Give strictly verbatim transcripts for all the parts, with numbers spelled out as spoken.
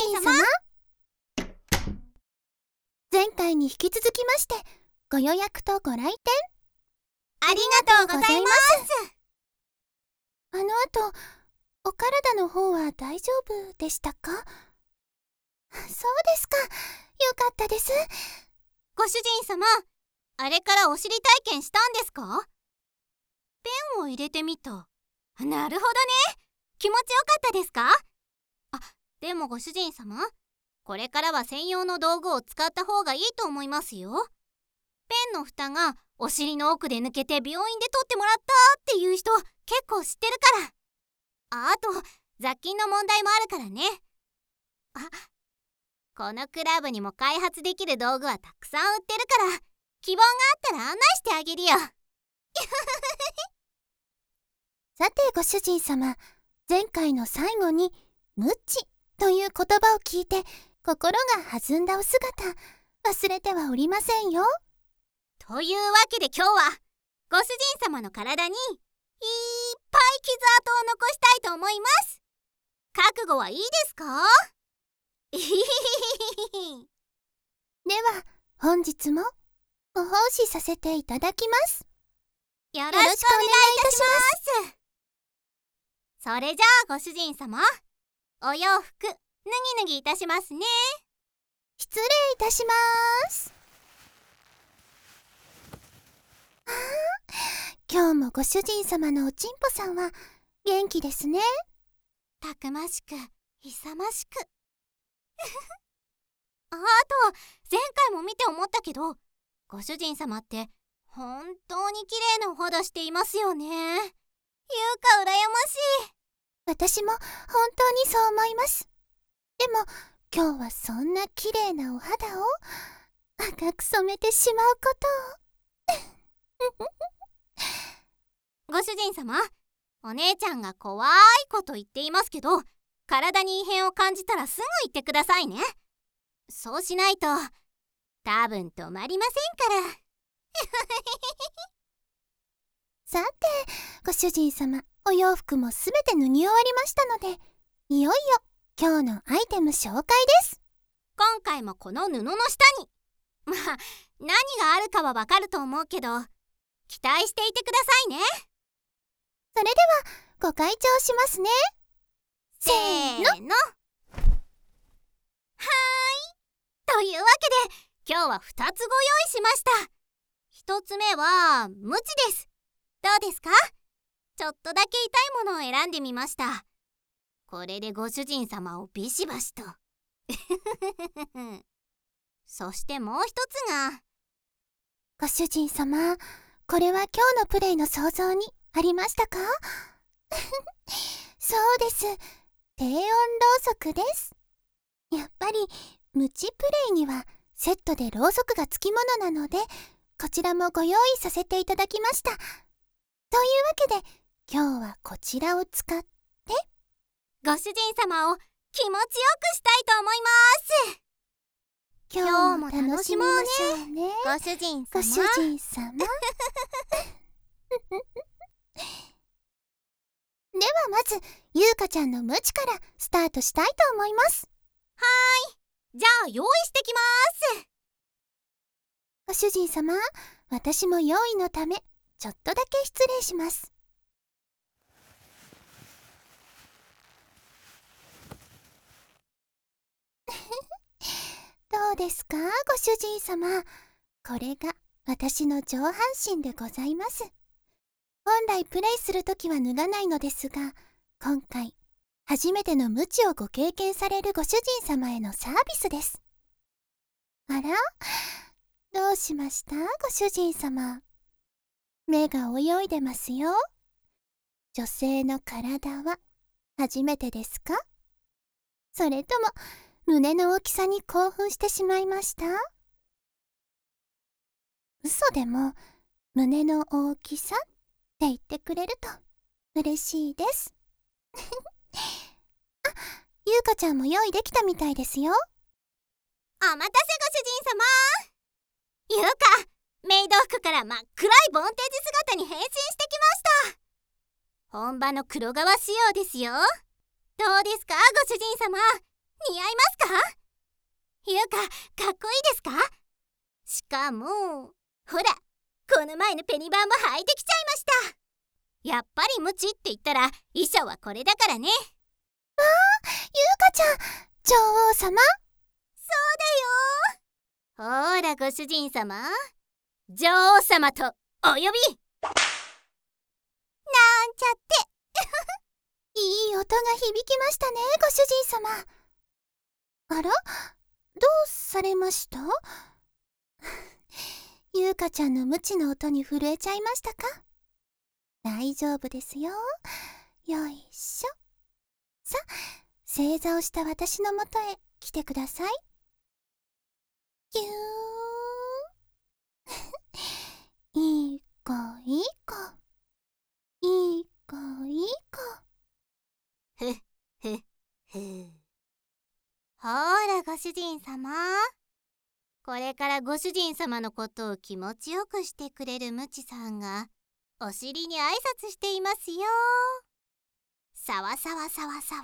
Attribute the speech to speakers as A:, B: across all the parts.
A: 人様、前回に引き続きましてご予約とご来店
B: ありがとうございます。
A: あの後お体の方は大丈夫でしたか？そうですか、よかったです。
B: ご主人様、あれからお尻体験したんですか？ペンを入れてみた。なるほどね、気持ちよかったですか？あ、でもご主人様、これからは専用の道具を使った方がいいと思いますよ。ペンの蓋がお尻の奥で抜けて病院で取ってもらったっていう人結構知ってるから。あと雑菌の問題もあるからね。あ、このクラブにも開発できる道具はたくさん売ってるから、希望があったら案内してあげるよ。
A: さてご主人様、前回の最後にムチという言葉を聞いて心が弾んだお姿、忘れてはおりませんよ。
B: というわけで今日はご主人様の体にいっぱい傷跡を残したいと思います。覚悟はいいですか？で
A: は本日もご奉仕させていただきます。
B: よろしくお願いいたします。それじゃあご主人様、お洋服脱ぎ脱ぎいたしますね。
A: 失礼いたします。ああ、今日もご主人様のおちんぽさんは元気ですね。
B: たくましく勇ましくあと前回も見て思ったけど、ご主人様って本当に綺麗なお肌していますよね。ゆうか羨ましい。
A: 私も本当にそう思います。でも今日はそんな綺麗なお肌を赤く染めてしまうことを
B: ご主人様、お姉ちゃんが怖いこと言っていますけど、体に異変を感じたらすぐ言ってくださいね。そうしないと多分止まりませんから
A: さてご主人様、お洋服もすべて脱ぎ終わりましたので、いよいよ今日のアイテム紹介です。
B: 今回もこの布の下に、まあ何があるかはわかると思うけど、期待していてくださいね。
A: それではご開帳しますね。
B: せーの。はーい。というわけで今日はふたつご用意しました。ひとつめはムチです。どうですか？ちょっとだけ痛いものを選んでみました。これでご主人様をビシバシとそしてもう一つが、
A: ご主人様、これは今日のプレイの想像にありましたか？そうです、低温ろうそくです。やっぱりムチプレイにはセットでろうそくがつきものなので、こちらもご用意させていただきました。というわけで今日はこちらを使って
B: ご主人様を気持ちよくしたいと思います。
A: 今日も楽しみましょうね、
B: ご主人様。
A: ご主人様ではまずゆうかちゃんのムチからスタートしたいと思います。
B: はーい、じゃあ用意してきます。
A: ご主人様、私も用意のためちょっとだけ失礼します。どうですかご主人様、これが私の上半身でございます。本来プレイするときは脱がないのですが、今回初めてのムチをご経験されるご主人様へのサービスです。あら、どうしましたご主人様。目が泳いでますよ。女性の体は初めてですか？それとも胸の大きさに興奮してしまいました？嘘でも胸の大きさって言ってくれると嬉しいです。あ、ゆうかちゃんも用意できたみたいですよ。
B: お待たせご主人様。ゆうか、メイド服から真っ暗いボンテージ姿に変身してきました。本場の黒革仕様ですよ。どうですかご主人様、 似合いますか？ゆうか、かっこいいですか？しかもほら、この前のペニバンも履いてきちゃいました。やっぱりムチって言ったら衣装はこれだからね。わ
A: あ、ゆうかちゃん、女王様。
B: そうだよ。ほらご主人様、女王様とお呼びなんちゃって
A: いい音が響きましたね、ご主人様。あら、どうされました？ゆうかちゃんの無知の音に震えちゃいましたか？大丈夫ですよ。よいしょ。さ、正座をした私のもとへ来てください。ぎゅーいい子いい子、いい子いい子。
B: ふっふっふ。ほらご主人様、これからご主人様のことを気持ちよくしてくれるムチさんがお尻に挨拶していますよ。さわさわさわさわ。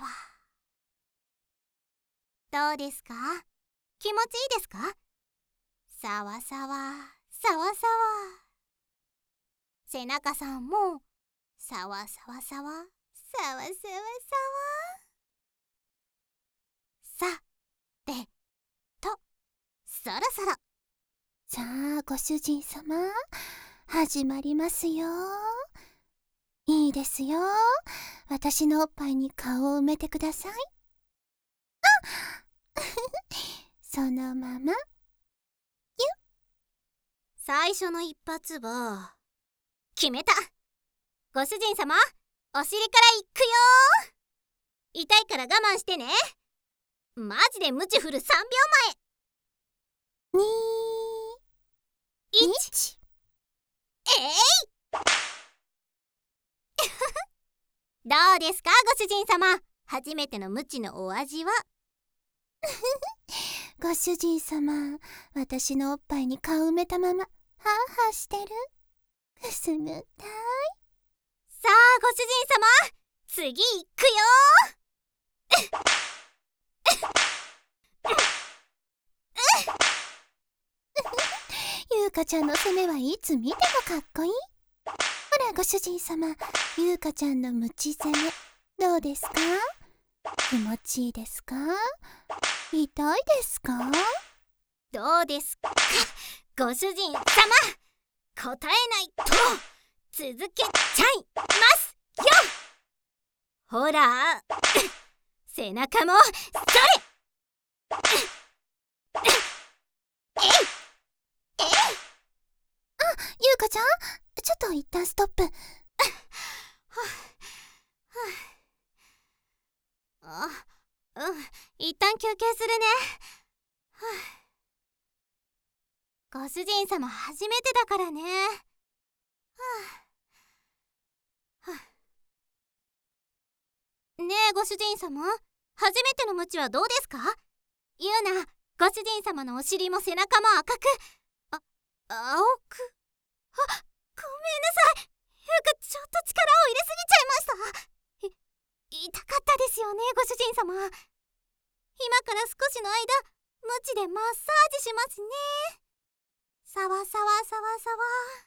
B: どうですか？気持ちいいですか？さわさわさわさわ。背中さんもさわさわさわさわさわさわ。さてと、そろそろ。
A: さあ、ご主人様、始まりますよ。いいですよ。私のおっぱいに顔を埋めてください。あそのまま。
B: 最初の一発は決めた。ご主人様、お尻からいくよ。痛いから我慢してね。マジでムチ振るさんびょうまえ。に、いち、えいどうですかご主人様、初めてのムチのお味は？
A: ご主人様、私のおっぱいに顔埋めたままハーハーしてる。くすぐったい。
B: さあご主人様、次いくよ。
A: ゆうかちゃんの攻めはいつ見てもかっこいい。ほらご主人様、ゆうかちゃんのムチ攻めどうですか？気持ちいいですか？痛いですか？
B: どうですかご主人様、答えないと続けちゃいますよ。ほら背中もそれ。えいえい。
A: あ、ゆうかちゃん、ちょっと一旦ストップ。
B: あ、うん、一旦休憩するね。ご主人様初めてだからね。ねえご主人様、初めてのムチはどうですか？ゆうな、ご主人様のお尻も背中も赤く、あ、青く、あ、ごめんなさい。ゆうかちょっと力を入れすぎちゃいました。い、痛かったですよねご主人様。今から少しの間、ムチでマッサージしますね。さわさわさわさわ。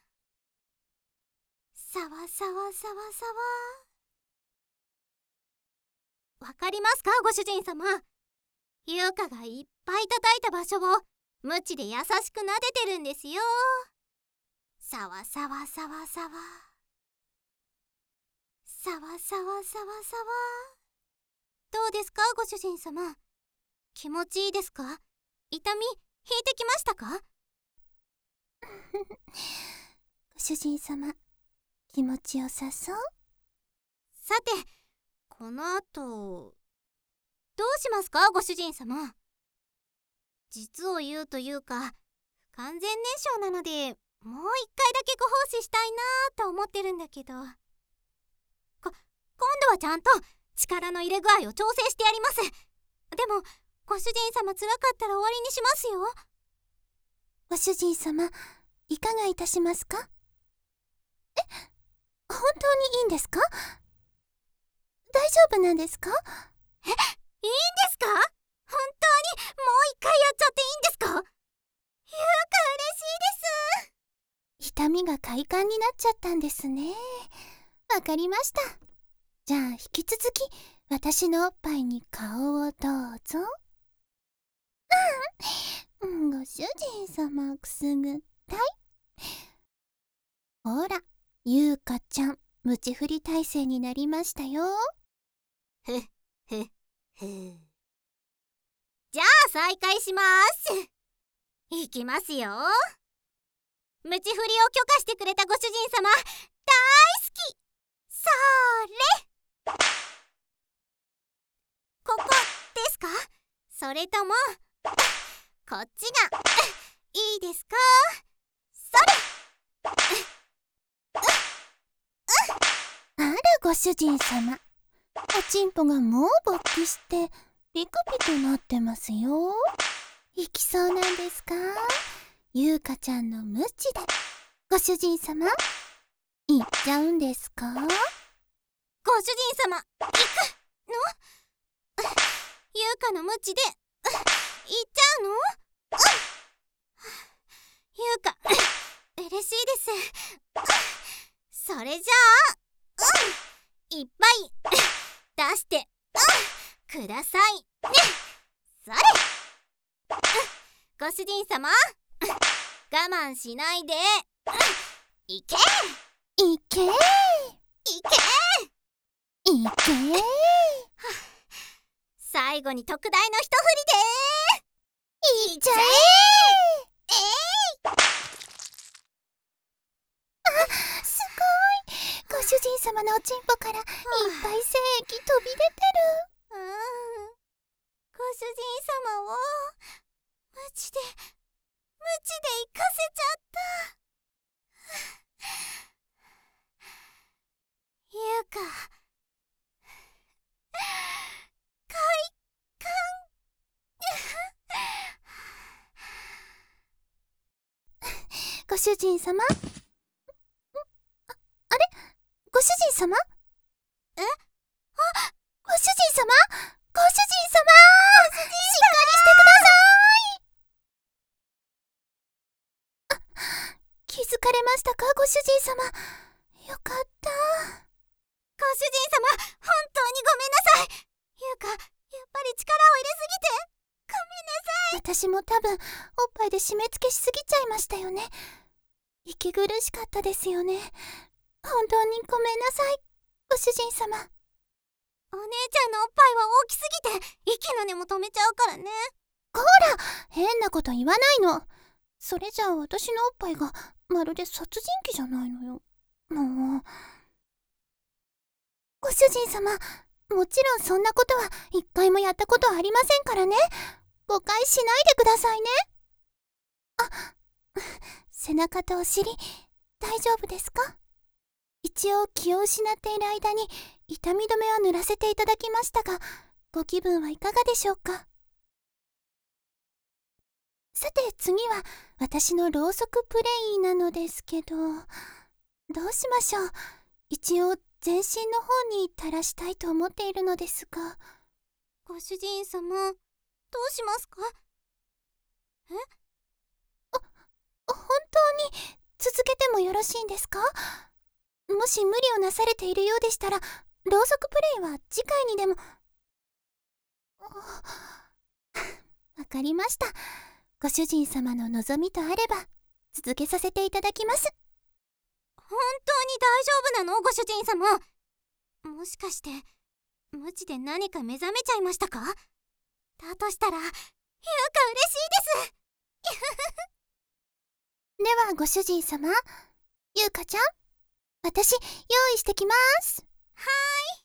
B: さわさわさわさわ。わかりますかご主人様。ゆうかがいっぱい叩いた場所をムチで優しく撫でてるんですよ。さわさわさわさわ。さわさわさわさわ。どうですかご主人様。気持ちいいですか？痛み引いてきましたか？
A: ご主人様、気持ちよさそう。
B: さて、この後どうしますかご主人様。実を言うというか、不完全燃焼なので、もう一回だけご奉仕したいなーと思ってるんだけど、こ今度はちゃんと力の入れ具合を調整してやります。でもご主人様辛かったら終わりにしますよ。
A: ご主人様、いかがいたしますか？え、本当にいいんですか？大丈夫なんですか？
B: え、いいんですか？ 一回やっちゃっていいんですか？ゆうか嬉しいです。
A: 痛みが快感になっちゃったんですね。わかりました。じゃあ引き続き私のおっぱいに顔をどうぞ。うん、ご主人様くすぐったい。ほら、ゆうかちゃん、ムチ振り体勢になりましたよ。
B: ふっふっふ。じゃあ再開します。いきますよ。ムチ振りを許可してくれたご主人様、大好き。それ。ここですか？それともこっちがいいですか？それ。
A: あらご主人様、おちんぽがもう勃起してピクピクなってますよ。いきそうなんですか？ゆうかちゃんのムチでご主人様いっちゃうんですか？
B: ご主人様行くの？ゆうかのムチで行っちゃうの？ゆうか嬉しいです。それじゃあ、うん、いっぱい出してくださいね。それ。ご主人様、我慢しないでいけ
A: いけー
B: いけ
A: いけー
B: 最後に特大の一振りで
A: いっちゃえー
B: えー、
A: あ、すごい。ご主人様のおちんぽからいっぱい精液飛び出てる。
B: うん、ご主人様をムチでムチで行かせちゃった。ゆうか快感
A: ご主人様、あ、あれご主人様、
B: え？あ、
A: ご主人様、ご主人様、しっかりしてください。あ、気づかれましたかご主人様。よかった。
B: ご主人様、本当にごめんなさい。ゆうか、やっぱり力を入れすぎてごめんなさい。
A: 私も多分おっぱいで締め付けしすぎちゃいましたよね。息苦しかったですよね。本当にごめんなさいご主人様。
B: お姉ちゃんのおっぱいは大きすぎて息の根も止めちゃうからね。
A: こら、変なこと言わないの。それじゃあ私のおっぱいがまるで殺人鬼じゃないのよ。もう。ご主人様、もちろんそんなことは一回もやったことはありませんからね。誤解しないでくださいね。あ、背中とお尻大丈夫ですか？一応気を失っている間に痛み止めは塗らせていただきましたが、ご気分はいかがでしょうか？さて次は私のろうそくプレイなのですけど、どうしましょう。一応全身の方に垂らしたいと思っているのですが。
B: ご主人様、どうしますか？え？
A: 本当に続けてもよろしいんですか？もし無理をなされているようでしたら、ろうそくプレイは次回にでも。わかりました。ご主人様の望みとあれば続けさせていただきます。
B: 本当に大丈夫なの？ご主人様。もしかして無知で何か目覚めちゃいましたか？だとしたらゆうか嬉しいです
A: ではご主人様、ゆうかちゃん、私用意してきます。
B: はーい。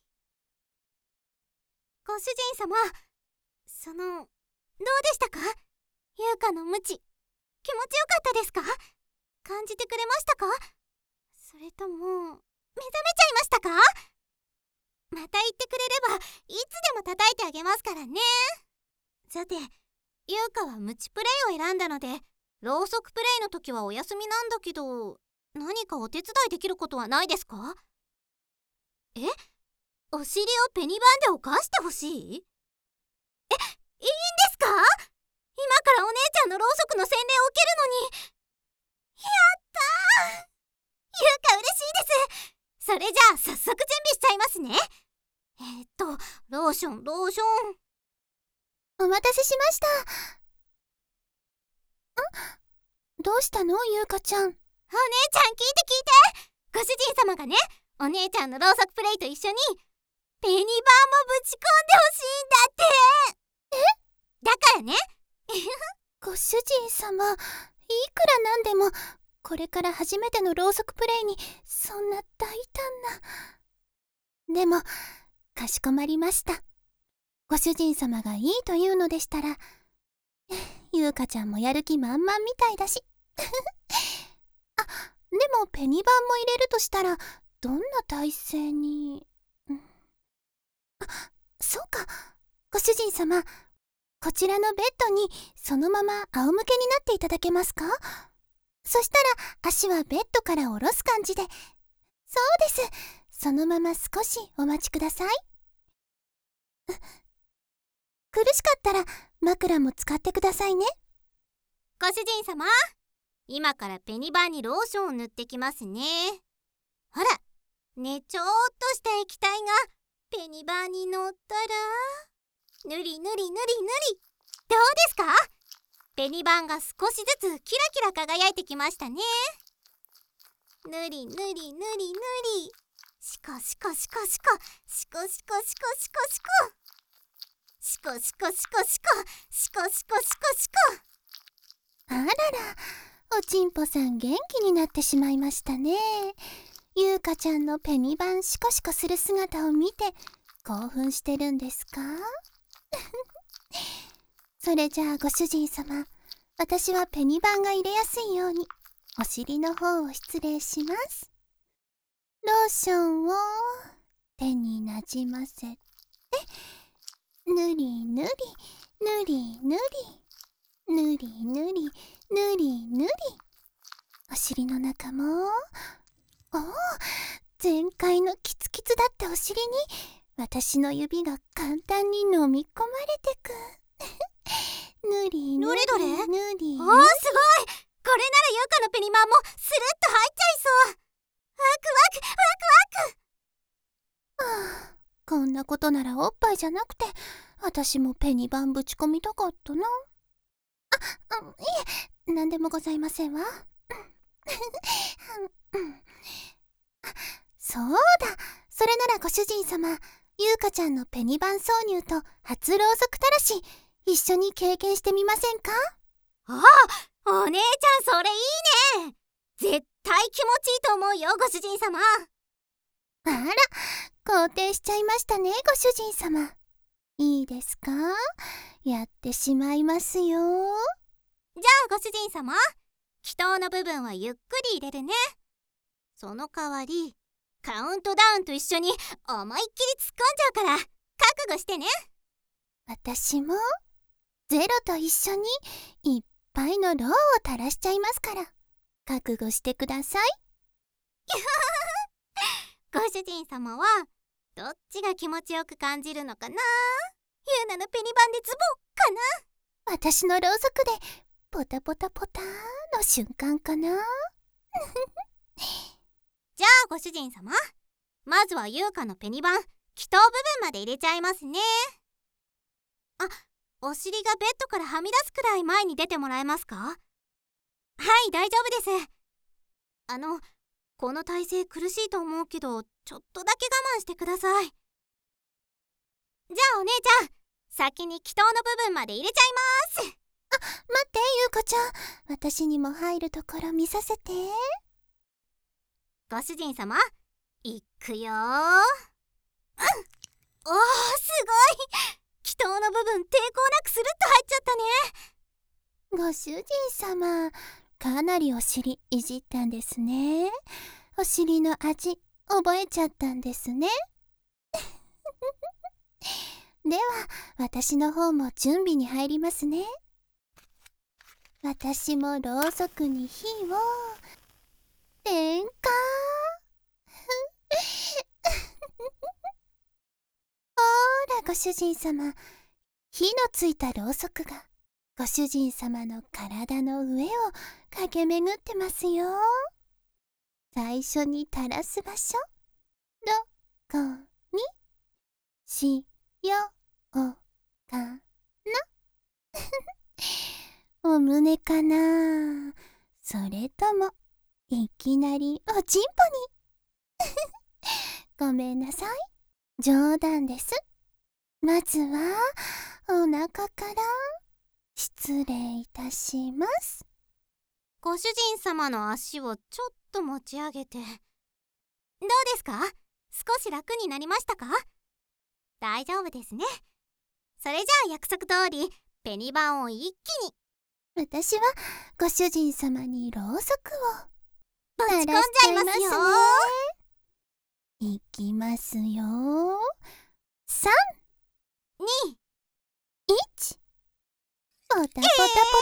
B: ご主人様、そのどうでしたか？ゆうかのムチ気持ちよかったですか？感じてくれましたか？それとも目覚めちゃいましたか？また言ってくれればいつでも叩いてあげますからね。さて、ゆうかはムチプレイを選んだので、ろうそくプレイの時はお休みなんだけど、何かお手伝いできることはないですか？え？お尻をペニバンで犯してほしい？え、いいんですか？ 今からお姉ちゃんのろうそくの洗礼を受けるのに。やったー。ゆうか嬉しいです。それじゃあ早速準備しちゃいますね。えー、っとローションローション。
A: お待たせしました。ん？どうしたのゆうかちゃん。お姉ち
B: ゃん聞いて聞いて。ご主人様がね、お姉ちゃんのろうそくプレイと一緒にペニバンもぶち込んでほしいんだって。
A: え？
B: だからね
A: ご主人様、いくらなんでもこれから初めてのろうそくプレイにそんな大胆な。でもかしこまりました。ご主人様がいいというのでしたら、ゆうかちゃんもやる気満々みたいだしあ、でもペニバンも入れるとしたらどんな体勢に、うん、あ、そうか。ご主人様、こちらのベッドにそのまま仰向けになっていただけますか？そしたら足はベッドから下ろす感じで。そうです。そのまま少しお待ちください。苦しかったら枕も使ってくださいね。
B: ご主人様、今からペニバンにローションを塗ってきますね。ほらね、ちょっとした液体がペニバンに乗ったら、ぬりぬりぬりぬり。どうですか？ペニバンが少しずつキラキラ輝いてきましたね。ぬりぬりぬりぬり。シコシコシコシコシコシコシコシコシコシコシコシコシコシコシコシコシコシコ。
A: あらら、おちんぽさん元気になってしまいましたね。ゆうかちゃんのペニバンシコシコする姿を見て興奮してるんですか？それじゃあご主人様、私はペニバンが入れやすいようにお尻の方を失礼します。ローションを手になじませて、ぬりぬりぬりぬりぬりぬりぬりぬり。お尻の中も、おお、全開のキツキツだったお尻に私の指が簡単に飲み込まれてく。ぬりぬり
B: どれどれ？
A: ぬり。
B: おー、すごい。これならゆうかのペニバンもスルッと入っちゃいそう。ワクワクワクワク。
A: はあ、こんなことならおっぱいじゃなくて私もペニバンぶち込みたかったな。あ、あ、いえ、なんでもございませんわ。そうだ、それならご主人様、ゆうかちゃんのペニバン挿入と初ろうそくたらし一緒に経験してみませんか？
B: ああ、お姉ちゃんそれいいね。絶対気持ちいいと思うよ、ご主人様。
A: あら、肯定しちゃいましたね、ご主人様。いいですか？やってしまいますよ。
B: じゃあご主人様、気筒の部分はゆっくり入れるね。その代わりカウントダウンと一緒に思いっきり突っ込んじゃうから覚悟してね。
A: 私もゼロと一緒にいっぱいのローを垂らしちゃいますから覚悟してください。
B: ご主人様はどっちが気持ちよく感じるのかな？ゆうなのペニバンでズボッかな？
A: 私のろうそくでポタポタポターの瞬間かな。
B: じゃあご主人様、まずはゆうかのペニバン気筒部分まで入れちゃいますね。あ、お尻がベッドからはみ出すくらい前に出てもらえますか？はい、大丈夫です。あのこの体勢苦しいと思うけど、ちょっとだけ我慢してください。じゃあお姉ちゃん、先に気筒の部分まで入れちゃいます。
A: あ、待って、ゆうかちゃん、私にも入るところ見させて。
B: ご主人様、いくよー。うん、おー、すごい。気筒の部分抵抗なくスルッと入っちゃったね。
A: ご主人様、かなりお尻いじったんですね。お尻の味覚えちゃったんですね。では私の方も準備に入りますね。私もろうそくに火を点火。ほらご主人様、火のついたろうそくがご主人様の体の上を駆け巡ってますよ。最初に垂らす場所、どこにしようかなお胸かな、それともいきなりおちんぽにごめんなさい、冗談です。まずはお腹から失礼いたします。
B: ご主人様の足をちょっと持ち上げて。どうですか？少し楽になりましたか？大丈夫ですね。それじゃあ約束通りペニバンを一気に。
A: 私はご主人様にろうそくを
B: ぶち込んじゃいますよ。
A: いきますよ。さん、
B: に、
A: いち、ポタポタポタポタ、
B: えー、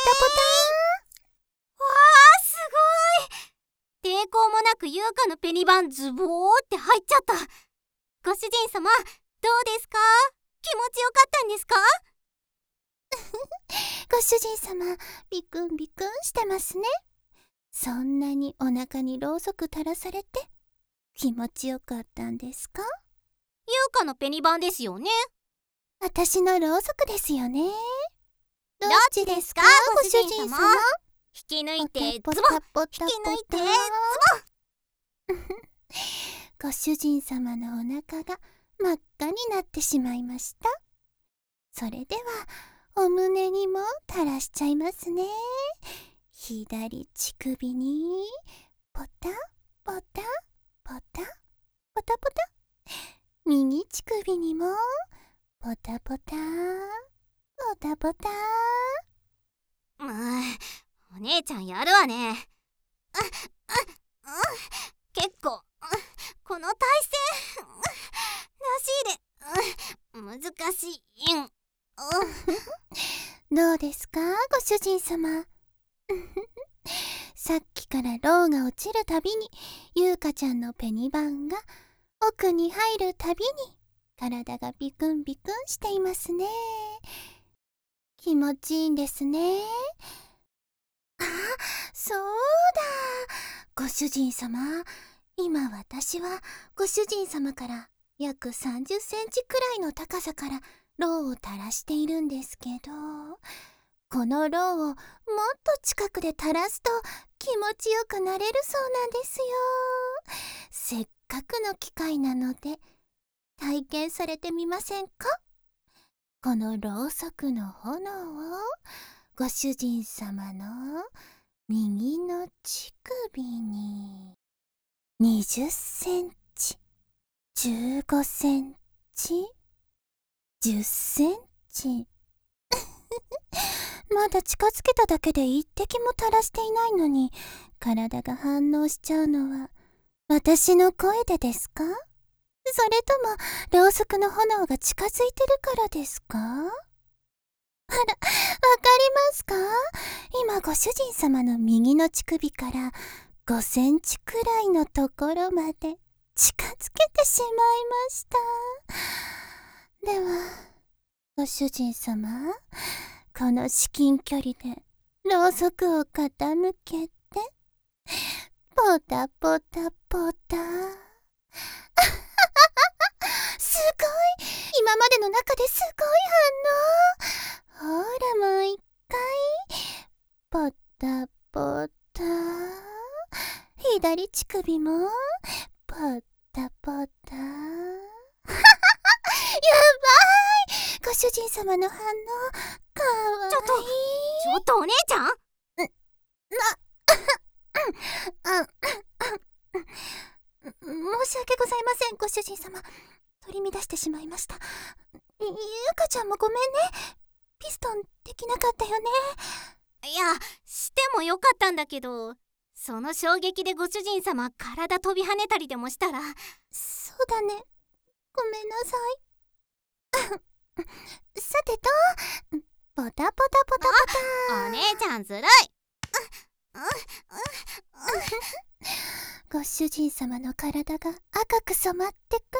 B: わー、すごい。抵抗もなく優香のペニバンズボーって入っちゃった。ご主人様、どうですか？気持ちよかったんですか？
A: ご主人様、ビクンビクンしてますね。そんなにお腹にろうそく垂らされて気持ちよかったんですか？
B: 優香のペニバンですよね。
A: 私のろうそくですよね。どっちですか、
B: ご
A: ご主
B: 主人様。
A: 人様。
B: 引き抜いてズボン、
A: ポタポタ
B: 引き抜いてズボン。
A: ご主人様のお腹が真っ赤になってしまいました。それではお胸にも垂らしちゃいますね。左乳首にポタポタポタポタポタ、右乳首にもポタポタポタポタ。
B: うーん、お姉ちゃんやるわね。結構この体勢らしいで難しい。
A: どうですか、ご主人様。さっきからローが落ちるたびに優香ちゃんのペニバンが奥に入るたびに体がビクンビクンしていますね。気持ちいいんですね。あ、そうだ、ご主人様、今私はご主人様から約さんじゅっセンチくらいの高さからローを垂らしているんですけど、このローをもっと近くで垂らすと気持ちよくなれるそうなんですよ。せっかくの機会なので体験されてみませんか？このろうそくの炎をご主人様の右の乳首ににじゅっセンチ、じゅうごセンチ、じゅっセンチまだ近づけただけで一滴も垂らしていないのに体が反応しちゃうのは私の声でですか？それともろうそくの炎が近づいてるからですか？あら、わかりますか？今ご主人様の右の乳首からごセンチくらいのところまで近づけてしまいました。ではご主人様、この至近距離でろうそくを傾けてポタポタポタすごい、今までの中ですごい反応。ほらもう一回ポタポタ、左乳首もポタポタやばい、ご主人様の反応かわいい。
B: ちょっとちょっとお姉ちゃん、
A: あ申し訳ございません、ご主人様。取り乱してしまいました。ゆかちゃんもごめんね。ピストンできなかったよね。
B: いや、してもよかったんだけど、その衝撃でご主人様体飛び跳ねたりでもしたら。
A: そうだね、ごめんなさい。さてと、ポタポタポタポタ。
B: お姉ちゃんずるい。
A: ご主人様の体が赤く染まってく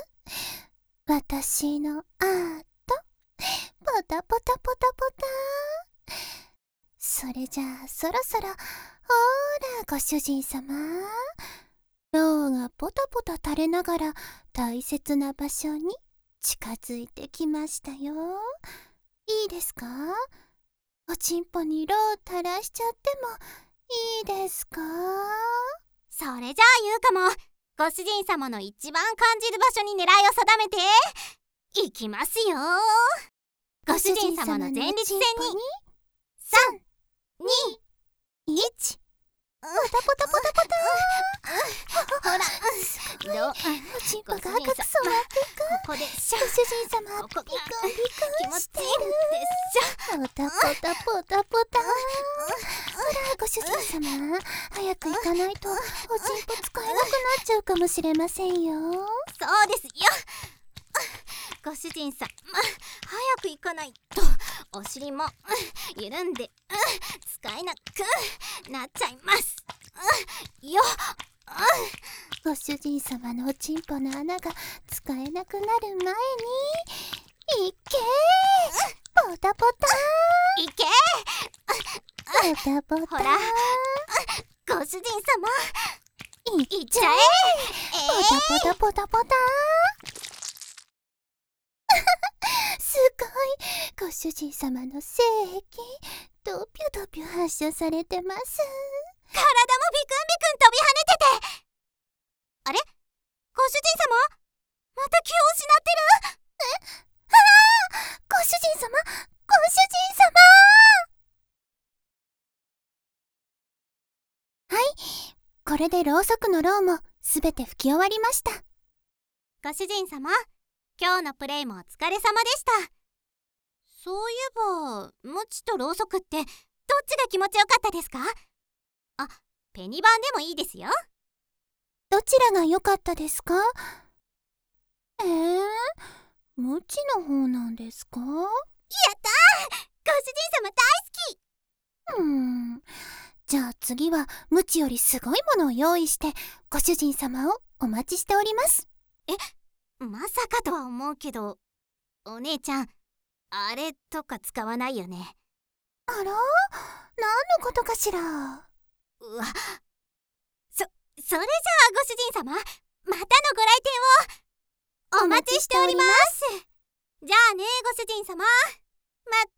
A: 私のアート。ポタポタポタポタ。 それじゃあそろそろ、ほーらご主人様、ろうがポタポタ垂れながら大切な場所に近づいてきましたよ。いいですか？おちんぽにろう垂らしちゃってもいいですか？
B: それじゃあ言うかも。ご主人様の一番感じる場所に狙いを定めていきますよ。ご主人様の前立腺にさん、に、いち。
A: ポタポタポタポタ。
B: ほら、
A: すごい。
B: どう
A: おちんぽが赤く染まっていく。
B: ここでしょ。
A: ご主人様、
B: ここが
A: ピクンピクン
B: 気持
A: してる。
B: ちいいんでしょ。
A: ポタポタポタポタ。ほらご主人様、早く行かないとおちんぽ使えなくなっちゃうかもしれませんよ。
B: そうですよ。ご主人さん、早く行かないとお尻も緩んで使えなくなっちゃいますよ。
A: ご主人様のおちんぽの穴が使えなくなる前にいけー、ポタポタ
B: いけ
A: ー、ポタポター。
B: ほらご主人様、
A: い
B: いっちゃえ。
A: ポタポタポタポター。すごい、ご主人様の精液ドピュドピュ発射されてます。
B: 体もビクンビクン飛び跳ねてて。あれ、ご主人様、また気を失ってる。
A: え、ああ、ご主人様、ご主人様。はい、これでろうそくのろうもすべて拭き終わりました。
B: ご主人様、今日のプレイもお疲れ様でした。そういえば、ムチとろうそくってどっちが気持ちよかったですか？あ、ペニバンでもいいですよ。
A: どちらが良かったですか？えー、ムチの方なんですか？やったー、
B: ご主人様大好き。
A: うーん、じゃあ次はムチよりすごいものを用意してご主人様をお待ちしております。
B: え、まさかとは思うけど、お姉ちゃん、あれとか使わないよね。
A: あら？何のことかしら？
B: うわ、そ、それじゃあご主人様、またのご来店をお待ちしております。じゃあね、ご主人様、ま